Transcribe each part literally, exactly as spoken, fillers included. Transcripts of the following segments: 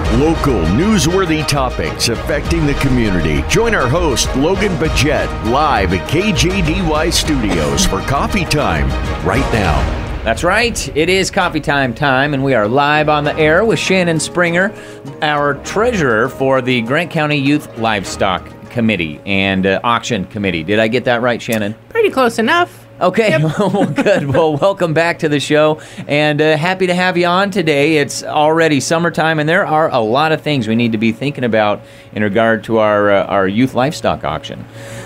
Local newsworthy topics affecting the community. Join our host, Logan Bajet, live at K J D Y Studios for Coffee Time right now. That's right. It is coffee time time, and we are live on the air with Shannon Springer, our treasurer for the Grant County Youth Livestock Committee and uh, Auction Committee. Did I get that right, Shannon? Pretty close enough. Okay, Yep. well, good. Well, welcome back to the show, and uh, happy to have you on today. It's already summertime, and there are a lot of things we need to be thinking about in regard to our uh, our youth livestock auction.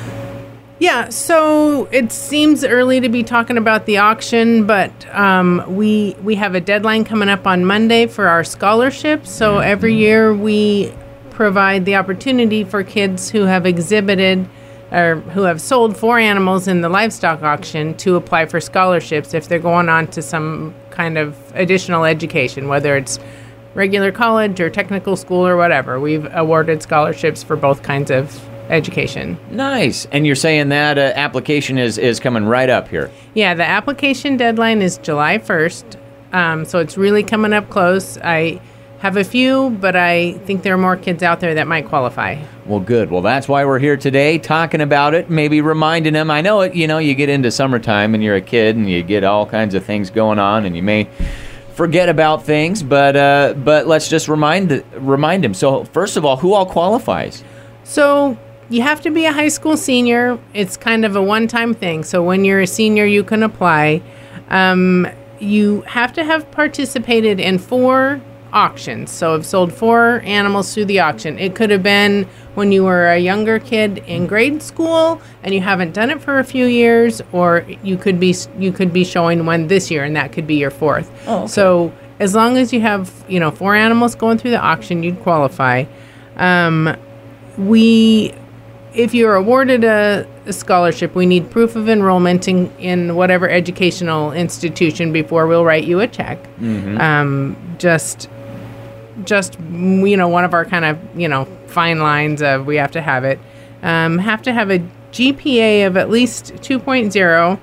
Yeah, so it seems early to be talking about the auction, but um, we we have a deadline coming up on Monday for our scholarships. So mm-hmm. every year we provide the opportunity for kids who have exhibited or who have sold four animals in the livestock auction to apply for scholarships if they're going on to some kind of additional education, whether it's regular college or technical school or whatever. We've awarded scholarships for both kinds of education. Nice. And you're saying that uh, application is, is coming right up here. Yeah, the application deadline is July first, um, so it's really coming up close. I have a few, but I think there are more kids out there that might qualify. Well, good. Well, that's why we're here today, talking about it, maybe reminding them. I know it, you know, you get into summertime and you're a kid and you get all kinds of things going on and you may forget about things, but uh, but let's just remind the, remind them. So, first of all, who all qualifies? So, you have to be a high school senior. It's kind of a one-time thing. So, when you're a senior, you can apply. Um, you have to have participated in four auctions. So I've sold four animals through the auction. It could have been when you were a younger kid in grade school and you haven't done it for a few years, or you could be you could be showing one this year and that could be your fourth. Oh, okay. So as long as you have, you know, four animals going through the auction, you'd qualify. Um, we if you're awarded a, a scholarship, we need proof of enrollment in, in whatever educational institution before we'll write you a check. Mm-hmm. Um, just just you know, one of our kind of, you know, fine lines of we have to have it. Um, have to have a G P A of at least two point oh,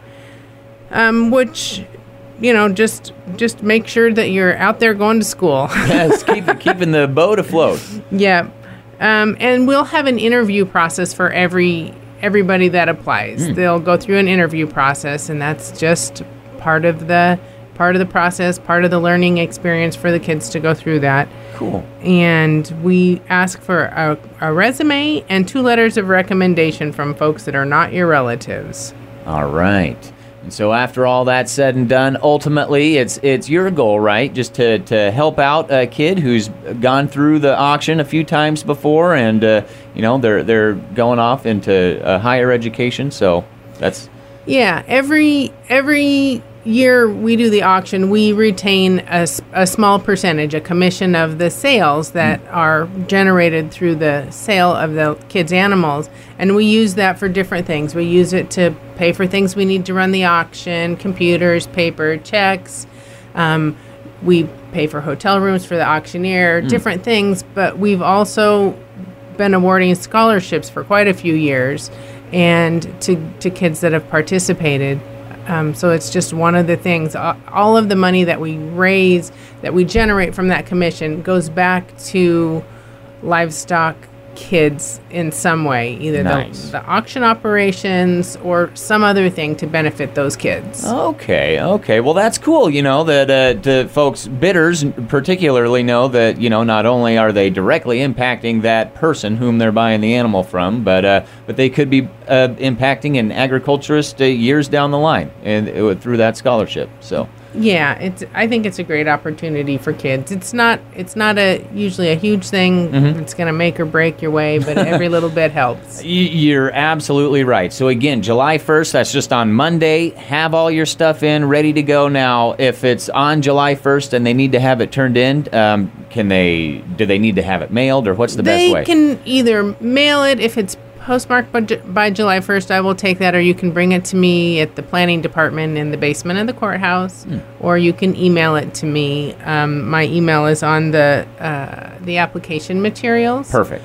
um, which, you know, just just make sure that you're out there going to school. Yes, keep, keeping the boat afloat. Yeah. Um, and we'll have an interview process for every everybody that applies. Mm. They'll go through an interview process, and that's just part of the part of the process, part of the learning experience for the kids to go through that. Cool. And we ask for a, a resume and two letters of recommendation from folks that are not your relatives. All right. And so after all that's said and done, ultimately it's it's your goal, right? Just to, to help out a kid who's gone through the auction a few times before, and uh, you know they're they're going off into uh, higher education. So that's yeah. Every every year we do the auction, we retain a, a small percentage, a commission of the sales that mm. are generated through the sale of the kids' animals, and we use that for different things. We use it to pay for things we need to run the auction, computers, paper, checks. Um, we pay for hotel rooms for the auctioneer, mm. different things, but we've also been awarding scholarships for quite a few years and to, to kids that have participated. Um, so it's just one of the things. All of the money that we raise, that we generate from that commission, goes back to livestock kids in some way, either nice. the, the auction operations or some other thing to benefit those kids. Okay, okay. Well, that's cool, you know, that uh, the folks, bidders particularly, know that, you know, not only are they directly impacting that person whom they're buying the animal from, but uh, but they could be uh, impacting an agriculturist uh, years down the line and uh, through that scholarship. So yeah, it's. I think it's a great opportunity for kids. It's not. It's not a usually a huge thing. Mm-hmm. It's going to make or break your way, but every little bit helps. You're absolutely right. So again, July first. That's just on Monday. Have all your stuff in, ready to go. Now, if it's on July first and they need to have it turned in, um, can they? Do they need to have it mailed, or what's the they best way? They can either mail it if it's postmarked by, by July first, I will take that, or you can bring it to me at the planning department in the basement of the courthouse, mm. or you can email it to me. Um, my email is on the uh, the application materials. Perfect.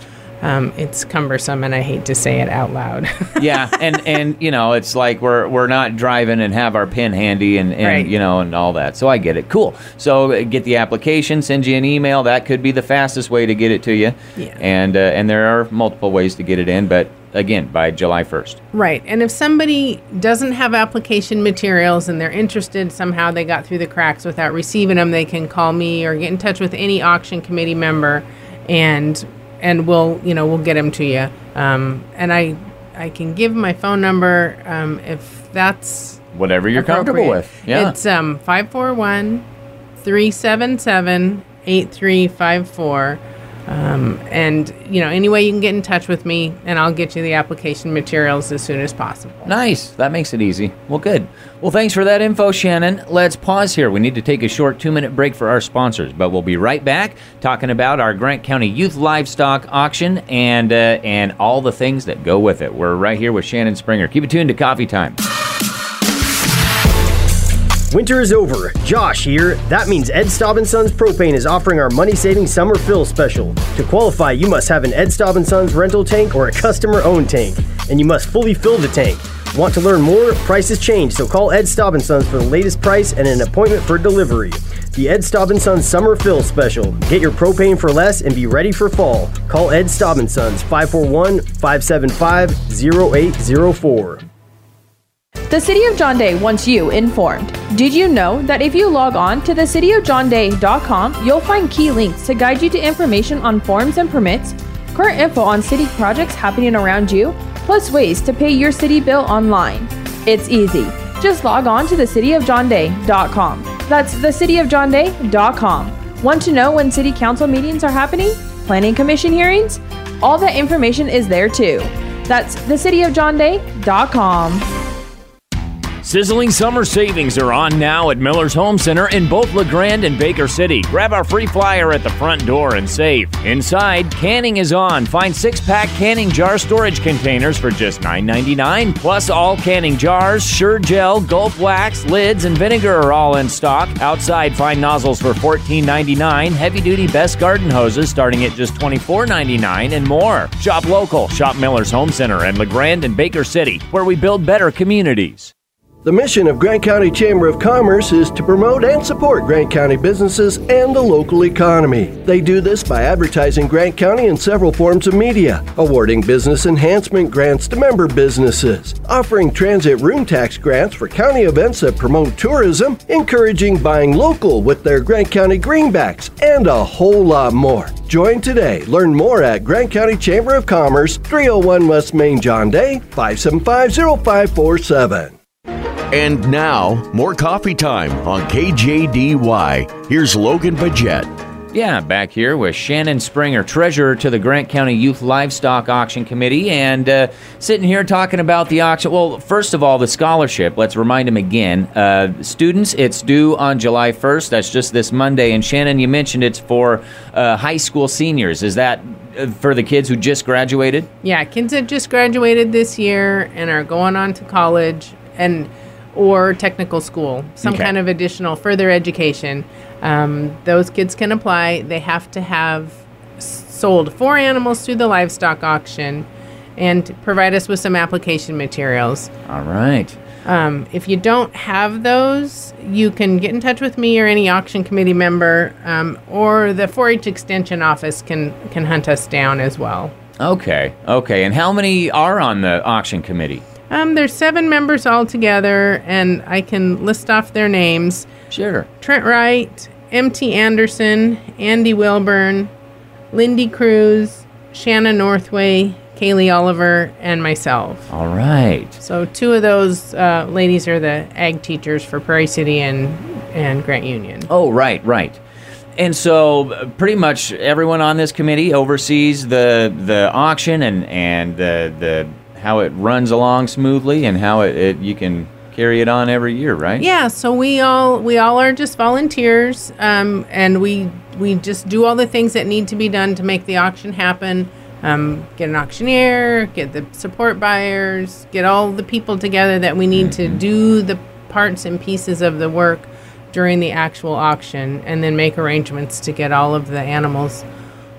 Um, it's cumbersome, and I hate to say it out loud. Yeah, and, and you know, it's like we're we're not driving and have our pen handy and, and Right. you know, and all that. So I get it. Cool. So uh, get the application, send you an email. That could be the fastest way to get it to you. Yeah. And uh, and there are multiple ways to get it in, but again, by July first. Right. And if somebody doesn't have application materials and they're interested, somehow they got through the cracks without receiving them, they can call me or get in touch with any auction committee member, and and we'll, you know, we'll get them to you. Um, and I I can give my phone number um, if that's Whatever you're comfortable appropriate. with. Yeah. It's um, five four one, three seven seven, eight three five four. Um, and, you know, any way you can get in touch with me, and I'll get you the application materials as soon as possible. Nice. That makes it easy. Well, good. Well, thanks for that info, Shannon. Let's pause here. We need to take a short two-minute break for our sponsors, but we'll be right back talking about our Grant County Youth Livestock Auction and uh, and all the things that go with it. We're right here with Shannon Springer. Keep it tuned to Coffee Time. Winter is over. Josh here. That means Ed Staub and Sons Propane is offering our money-saving summer fill special. To qualify, you must have an Ed Staub and Sons rental tank or a customer-owned tank, and you must fully fill the tank. Want to learn more? Prices change, so call Ed Staub and Sons for the latest price and an appointment for delivery. The Ed Staub and Sons Summer Fill Special. Get your propane for less and be ready for fall. Call Ed Staub and Sons five four one, five seven five, zero eight zero four. The City of John Day wants you informed. Did you know that if you log on to the city of john day dot com, you'll find key links to guide you to information on forms and permits, current info on city projects happening around you, plus ways to pay your city bill online. It's easy. Just log on to the city of john day dot com. That's the city of john day dot com. Want to know when city council meetings are happening? Planning commission hearings? All that information is there too. That's the city of john day dot com. Sizzling summer savings are on now at Miller's Home Center in both LeGrand and Baker City. Grab our free flyer at the front door and save. Inside, canning is on. Find six-pack canning jar storage containers for just nine ninety-nine. Plus, all canning jars, Sure Gel, Gulf Wax, lids, and vinegar are all in stock. Outside, find nozzles for fourteen ninety-nine. Heavy-duty Best Garden hoses starting at just twenty-four ninety-nine, and more. Shop local. Shop Miller's Home Center in LeGrand and Baker City, where we build better communities. The mission of Grant County Chamber of Commerce is to promote and support Grant County businesses and the local economy. They do this by advertising Grant County in several forms of media, awarding business enhancement grants to member businesses, offering transit room tax grants for county events that promote tourism, encouraging buying local with their Grant County greenbacks, and a whole lot more. Join today. Learn more at Grant County Chamber of Commerce, three oh one West Main, John Day, five seven five, oh five four seven. And now, more Coffee Time on K J D Y. Here's Logan Bajet. Yeah, back here with Shannon Springer, treasurer to the Grant County Youth Livestock Auction Committee, and uh, sitting here talking about the auction. Well, first of all, the scholarship. Let's remind them again. Uh, students, it's due on July first. That's just this Monday. And Shannon, you mentioned it's for uh, high school seniors. Is that uh, for the kids who just graduated? Yeah, kids that just graduated this year and are going on to college and or technical school, some Okay. kind of additional further education. Um, those kids can apply. They have to have s- sold four animals through the livestock auction and provide us with some application materials. All right. Um, if you don't have those, you can get in touch with me or any auction committee member, um, or the four H Extension Office can, can hunt us down as well. Okay. Okay. And how many are on the auction committee? Um, there's seven members altogether, and I can list off their names. Sure. Trent Wright, M T Anderson, Andy Wilburn, Lindy Cruz, Shanna Northway, Kaylee Oliver, and myself. All right. So two of those uh, ladies are the ag teachers for Prairie City and, and Grant Union. Oh, right, right. And so uh, pretty much everyone on this committee oversees the the auction and, and the the how it runs along smoothly and how it, it you can carry it on every year, right? Yeah, so we all we all are just volunteers, um, and we we just do all the things that need to be done to make the auction happen. Um, get an auctioneer, get the support buyers, get all the people together that we need mm-hmm. to do the parts and pieces of the work during the actual auction, and then make arrangements to get all of the animals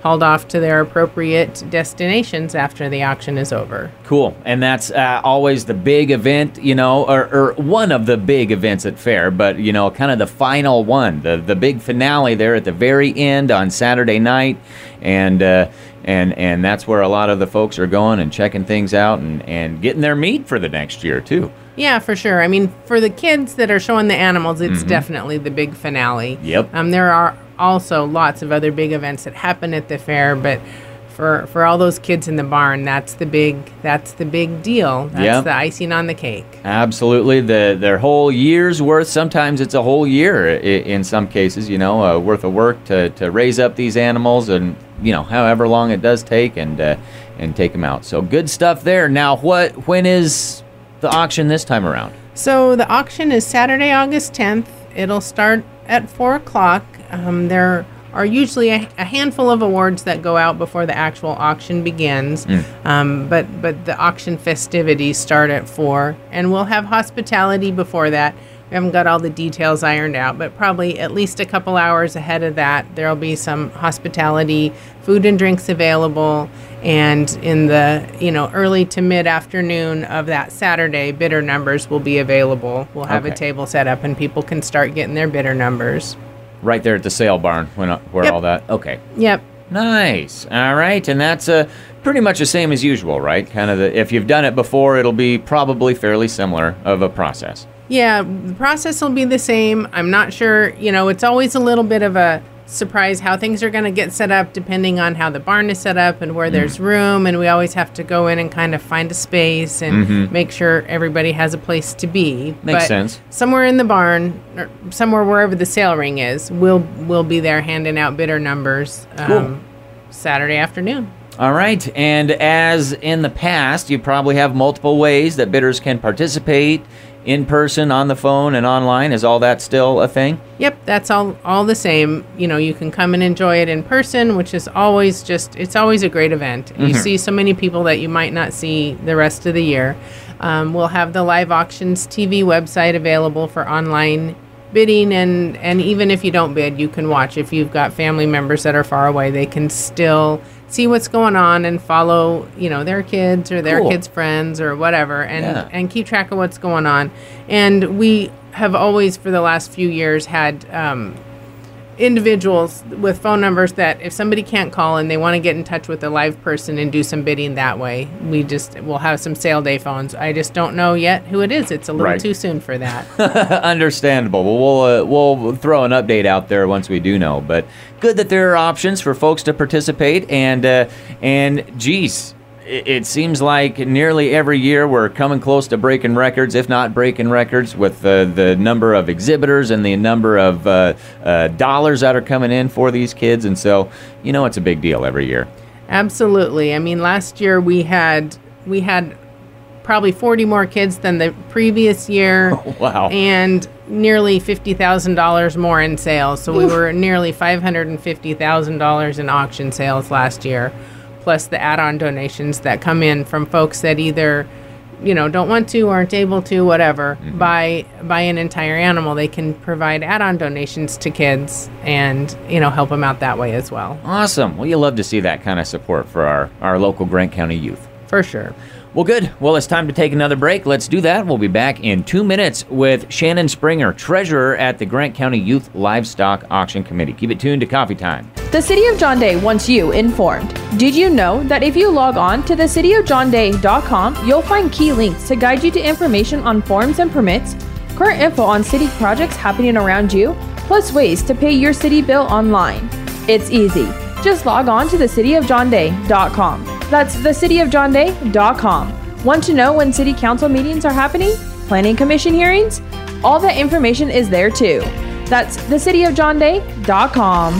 hauled off to their appropriate destinations after the auction is over. Cool. And that's uh, always the big event, you know, or, or one of the big events at Fair, but, you know, kind of the final one, the, the big finale there at the very end on Saturday night. And, uh, and, and that's where a lot of the folks are going and checking things out and, and getting their meat for the next year, too. Yeah, for sure. I mean, for the kids that are showing the animals, it's mm-hmm. definitely the big finale. Yep. Um, there are also lots of other big events that happen at the fair, but for for all those kids in the barn, that's the big that's the big deal. That's yep. the icing on the cake. Absolutely, the their whole year's worth. Sometimes it's a whole year in some cases, you know, uh, worth of work to, to raise up these animals, and you know, however long it does take, and uh, and take them out. So good stuff there. Now, what when is the auction this time around? So the auction is Saturday, August tenth. It'll start at four o'clock. Um, there are usually a, a handful of awards that go out before the actual auction begins, mm. um, but but the auction festivities start at four, and we'll have hospitality before that. We haven't got all the details ironed out, but probably at least a couple hours ahead of that, there'll be some hospitality, food and drinks available, and in the you know early to mid afternoon of that Saturday, bidder numbers will be available. We'll have okay. a table set up, and people can start getting their bidder numbers. Right there at the sale barn, when, where yep. all that. Okay. Yep. Nice. All right, and that's uh, pretty much the same as usual, right? Kind of the, if you've done it before, it'll be probably fairly similar of a process. Yeah, the process will be the same. I'm not sure. You know, it's always a little bit of a surprise how things are going to get set up depending on how the barn is set up and where mm. there's room, and we always have to go in and kind of find a space and mm-hmm. make sure everybody has a place to be. Makes but sense. Somewhere in the barn, or somewhere wherever the sale ring is, we'll we'll be there handing out bidder numbers um, cool. Saturday afternoon. All right, and as in the past, you probably have multiple ways that bidders can participate: in person, on the phone, and online. Is all that still a thing? Yep, that's all all the same. You know, you can come and enjoy it in person, which is always just, it's always a great event. Mm-hmm. You see so many people that you might not see the rest of the year. Um, we'll have the Live Auctions T V website available for online bidding, and, and even if you don't bid, you can watch. If you've got family members that are far away, they can still see what's going on and follow, you know, their kids or their cool. kids' friends or whatever, and, yeah. and keep track of what's going on. And we have always, for the last few years, had um, individuals with phone numbers that if somebody can't call and they want to get in touch with a live person and do some bidding that way, we just will have some sale day phones. I just don't know yet who it is. It's a little right. too soon for that. Understandable. Well, we'll uh, we'll throw an update out there once we do know. But good that there are options for folks to participate. And uh, and geez, it, it seems like nearly every year we're coming close to breaking records, if not breaking records, with uh, the number of exhibitors and the number of uh, uh, dollars that are coming in for these kids. And so, you know, it's a big deal every year. Absolutely. I mean, last year we had we had probably forty more kids than the previous year. Oh, wow. And nearly fifty thousand dollars more in sales. So we were nearly five hundred fifty thousand dollars in auction sales last year, plus the add-on donations that come in from folks that either, you know, don't want to, aren't able to, whatever, mm-hmm. buy buy an entire animal. They can provide add-on donations to kids and, you know, help them out that way as well. Awesome. Well, you love to see that kind of support for our, our local Grant County youth. For sure. Well, good. Well, it's time to take another break. Let's do that. We'll be back in two minutes with Shannon Springer, treasurer at the Grant County Youth Livestock Auction Committee. Keep it tuned to Coffee Time. The City of John Day wants you informed. Did you know that if you log on to the city of john day dot com, you'll find key links to guide you to information on forms and permits, current info on city projects happening around you, plus ways to pay your city bill online. It's easy. Just log on to the city of john day dot com. That's the city of john day dot com. Want to know when city council meetings are happening? Planning commission hearings? All that information is there too. That's the city of john day dot com.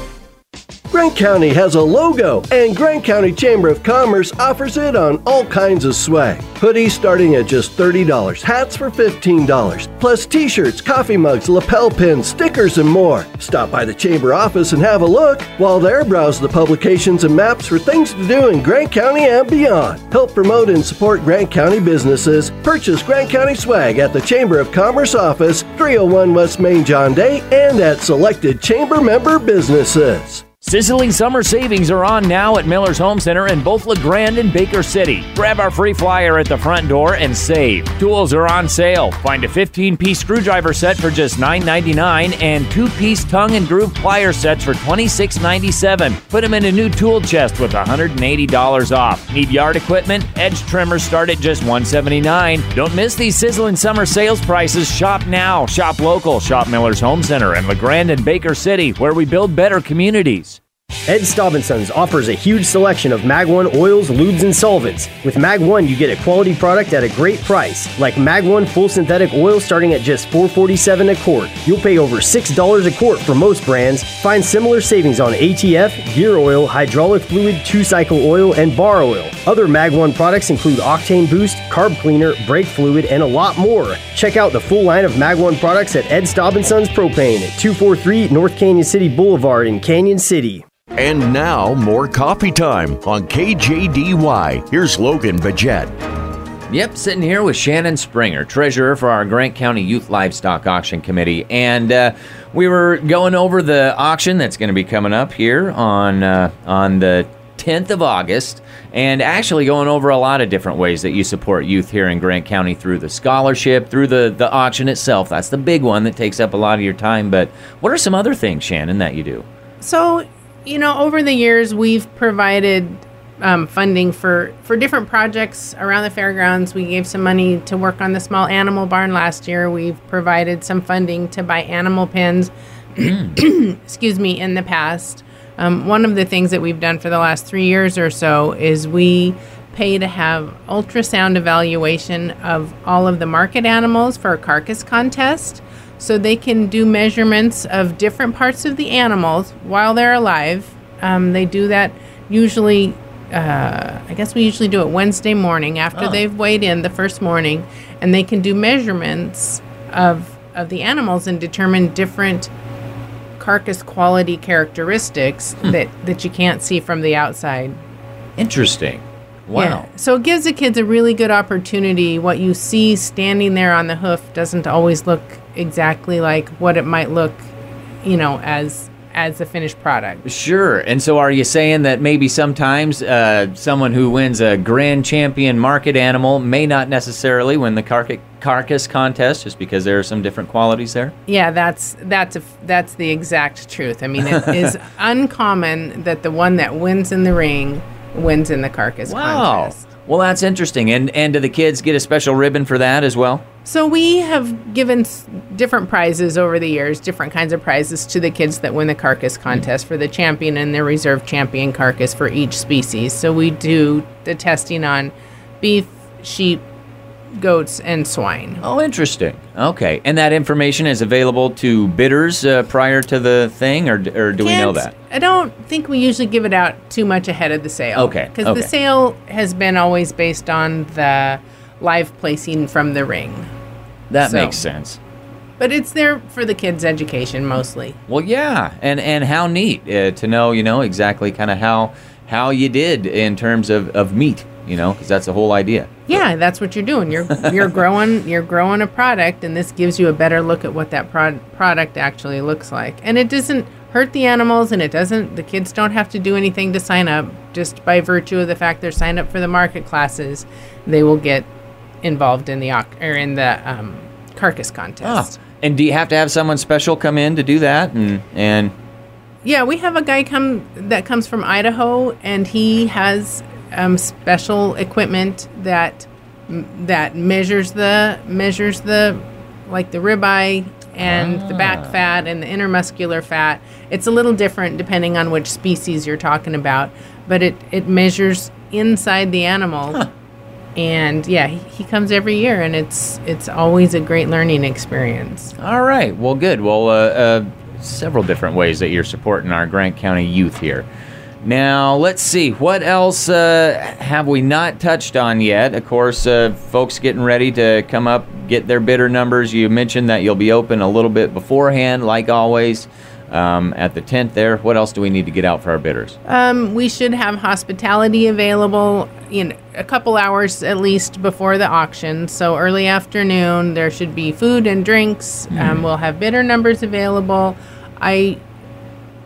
Grant County has a logo, and Grant County Chamber of Commerce offers it on all kinds of swag. Hoodies starting at just thirty dollars, hats for fifteen dollars, plus t-shirts, coffee mugs, lapel pins, stickers, and more. Stop by the Chamber office and have a look. While there, browse the publications and maps for things to do in Grant County and beyond. Help promote and support Grant County businesses. Purchase Grant County swag at the Chamber of Commerce office, three oh one West Main, John Day, and at selected Chamber member businesses. Sizzling summer savings are on now at Miller's Home Center in both LeGrand and Baker City. Grab our free flyer at the front door and save. Tools are on sale. Find a fifteen-piece screwdriver set for just nine ninety-nine and two-piece tongue and groove plier sets for twenty-six ninety-seven. Put them in a new tool chest with one hundred eighty dollars off. Need yard equipment? Edge trimmers start at just one seventy-nine. Don't miss these sizzling summer sales prices. Shop now. Shop local. Shop Miller's Home Center in LeGrand and Baker City, where we build better communities. Ed Staub and Sons offers a huge selection of Mag one oils, lubes, and solvents. With Mag one, you get a quality product at a great price, like Mag one Full Synthetic Oil starting at just four forty-seven a quart. You'll pay over six dollars a quart for most brands. Find similar savings on A T F, gear oil, hydraulic fluid, two-cycle oil, and bar oil. Other Mag one products include Octane Boost, Carb Cleaner, brake fluid, and a lot more. Check out the full line of Mag one products at Ed Staub and Sons Propane at two forty-three North Canyon City Boulevard in Canyon City. And now, more coffee time on K J D Y. Here's Logan Bajet. Yep, sitting here with Shannon Springer, treasurer for our Grant County Youth Livestock Auction Committee. And uh, we were going over the auction that's going to be coming up here on uh, on the tenth of August, and actually going over a lot of different ways that you support youth here in Grant County through the scholarship, through the, the auction itself. That's the big one that takes up a lot of your time. But what are some other things, Shannon, that you do? So, you know, over the years, we've provided um, funding for, for different projects around the fairgrounds. We gave some money to work on the small animal barn last year. We've provided some funding to buy animal pens, excuse me, in the past. Um, one of the things that we've done for the last three years or so is we pay to have ultrasound evaluation of all of the market animals for a carcass contest. So they can do measurements of different parts of the animals while they're alive. Um, they do that usually, uh, I guess we usually do it Wednesday morning after Oh. they've weighed in the first morning. And they can do measurements of, of the animals and determine different carcass quality characteristics Hmm. that, that you can't see from the outside. Interesting. Wow. Yeah. So it gives the kids a really good opportunity. What you see standing there on the hoof doesn't always look exactly like what it might look, you know, as as the finished product. Sure. And so are you saying that maybe sometimes uh, someone who wins a grand champion market animal may not necessarily win the car- carcass contest just because there are some different qualities there? Yeah, that's that's a, that's the exact truth. I mean, it is uncommon that the one that wins in the ring wins in the carcass Wow. contest. Well, that's interesting. And and do the kids get a special ribbon for that as well? So we have given s- different prizes over the years, different kinds of prizes to the kids that win the carcass contest for the champion and the reserve champion carcass for each species. So we do the testing on beef, sheep, goats, and swine. Oh, interesting. Okay. And that information is available to bidders uh, prior to the thing, or, or do we know Can't- that? I don't think we usually give it out too much ahead of the sale. Okay, Because okay. the sale has been always based on the live placing from the ring. That So- makes sense. But it's there for the kids' education mostly. Well, yeah, and and how neat uh, to know, you know, exactly kind of how how you did in terms of, of meat, you know, because that's the whole idea. Yeah, that's what you're doing. You're you're growing you're growing a product, and this gives you a better look at what that prod, product actually looks like. And it doesn't hurt the animals, and it doesn't. The kids don't have to do anything to sign up. Just by virtue of the fact they're signed up for the market classes, they will get involved in the auc- or in the um, carcass contest. Ah, and do you have to have someone special come in to do that? And and Yeah, we have a guy come that comes from Idaho, and he has um, special equipment that that measures the measures the like the ribeye and the back fat and the intermuscular fat. It's a little different depending on which species you're talking about, but it it measures inside the animal. Huh. And yeah, he, he comes every year, and it's it's always a great learning experience. all right, well, good. Well, uh, uh, several different ways that you're supporting our Grant County youth here. Now, let's see, what else uh, have we not touched on yet? Of course, uh, folks getting ready to come up, get their bidder numbers. You mentioned that you'll be open a little bit beforehand, like always, um, at the tent there. What else do we need to get out for our bidders? Um, we should have hospitality available, you know, a couple hours at least before the auction. So early afternoon, there should be food and drinks. Um, we'll have bidder numbers available. I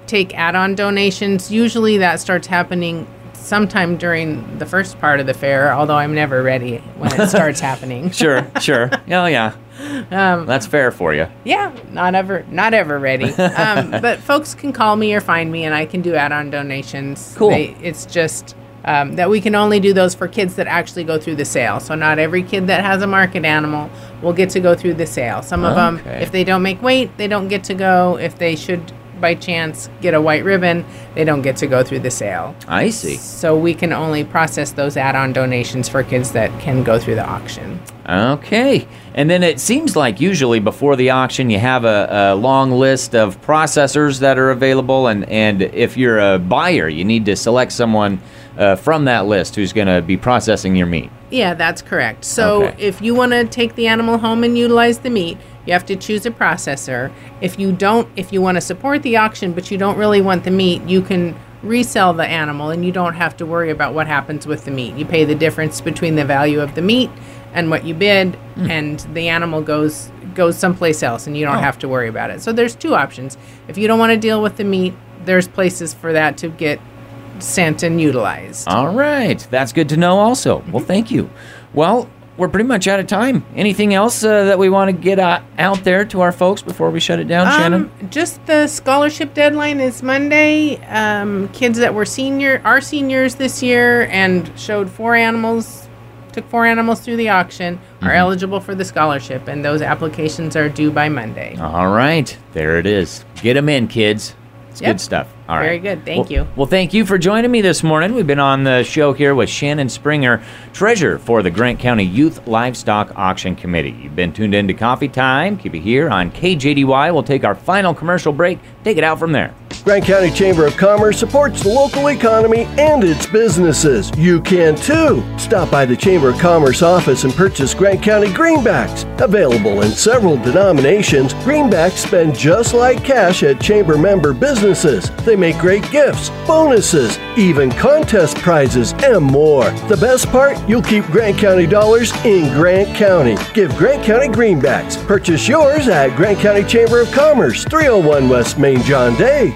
take add-on donations. Usually that starts happening sometime during the first part of the fair, although I'm never ready when it starts happening. Sure, sure. Oh, yeah. Um, That's fair for you. Yeah, not ever, not ever ready. Um, but folks can call me or find me, and I can do add-on donations. Cool. They, it's just um, that we can only do those for kids that actually go through the sale. So not every kid that has a market animal will get to go through the sale. Some of Okay. them, if they don't make weight, they don't get to go. If they should, by chance, get a white ribbon, they don't get to go through the sale. I see. So we can only process those add-on donations for kids that can go through the auction. Okay. And then it seems like usually before the auction you have a, a long list of processors that are available, and, and if you're a buyer, you need to select someone uh, from that list who's going to be processing your meat. Yeah, that's correct. So Okay. if you want to take the animal home and utilize the meat, you have to choose a processor. If you don't, if you want to support the auction but you don't really want the meat, you can resell the animal and you don't have to worry about what happens with the meat. You pay the difference between the value of the meat and what you bid, mm. and the animal goes goes someplace else and you don't Oh. have to worry about it. So there's two options. If you don't want to deal with the meat, there's places for that to get sent and utilized. All right. That's good to know also. Well, thank you. Well, we're pretty much out of time. Anything else uh, that we want to get uh, out there to our folks before we shut it down, Shannon? Um, just the scholarship deadline is Monday. Um, kids that were senior, are seniors this year and showed four animals, took four animals through the auction, are Mm-hmm. eligible for the scholarship, and those applications are due by Monday. All right. There it is. Get them in, kids. It's Yep. good stuff. All right. Very good. Thank Well- you. Well, thank you for joining me this morning. We've been on the show here with Shannon Springer, treasurer for the Grant County Youth Livestock Auction Committee. You've been tuned in to Coffee Time. Keep it here on K J D Y. We'll take our final commercial break. Take it out from there. Grant County Chamber of Commerce supports the local economy and its businesses. You can too. Stop by the Chamber of Commerce office and purchase Grant County greenbacks. Available in several denominations, greenbacks spend just like cash at Chamber member businesses. They make great gifts, bonuses, even contest prizes, and more. The best part? You'll keep Grant County dollars in Grant County. Give Grant County greenbacks. Purchase yours at Grant County Chamber of Commerce, three oh one West Main John Day.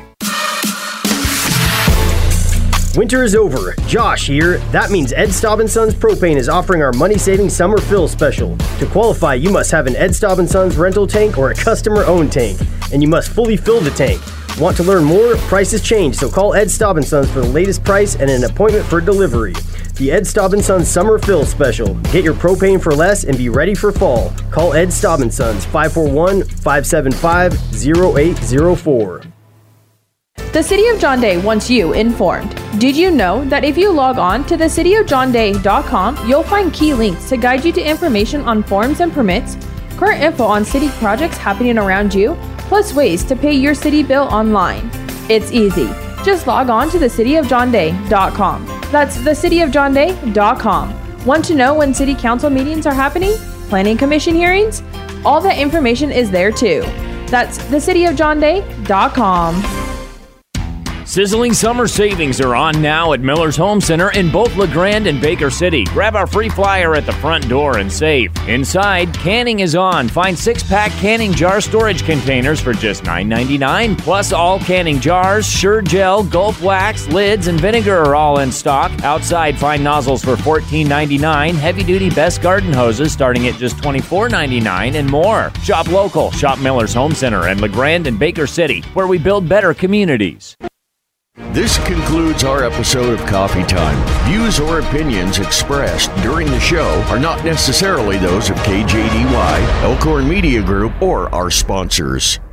Winter is over. Josh here. That means Ed Staub and Sons Propane is offering our money-saving summer fill special. To qualify, you must have an Ed Staub and Sons rental tank or a customer-owned tank, and you must fully fill the tank. Want to learn more? Prices change, so call Ed Staub and Sons for the latest price and an appointment for delivery. The Ed Staub and Sons Summer Fill Special. Get your propane for less and be ready for fall. Call Ed Staub and Sons five four one, five seven five, zero eight zero four. The City of John Day wants you informed. Did you know that if you log on to the city of john day dot com, you'll find key links to guide you to information on forms and permits, current info on city projects happening around you, plus ways to pay your city bill online. It's easy. Just log on to the city of john day dot com. That's the city of john day dot com. Want to know when city council meetings are happening? Planning commission hearings? All that information is there too. That's the city of john day dot com. Sizzling summer savings are on now at Miller's Home Center in both LeGrand and Baker City. Grab our free flyer at the front door and save. Inside, canning is on. Find six-pack canning jar storage containers for just nine ninety-nine. Plus, all canning jars, Sure Gel, Gulf Wax, lids, and vinegar are all in stock. Outside, find nozzles for fourteen ninety-nine. Heavy-duty Best Garden hoses starting at just twenty-four ninety-nine, and more. Shop local. Shop Miller's Home Center in LeGrand and Baker City, where we build better communities. This concludes our episode of Coffee Time. Views or opinions expressed during the show are not necessarily those of K J D Y, Elkhorn Media Group, or our sponsors.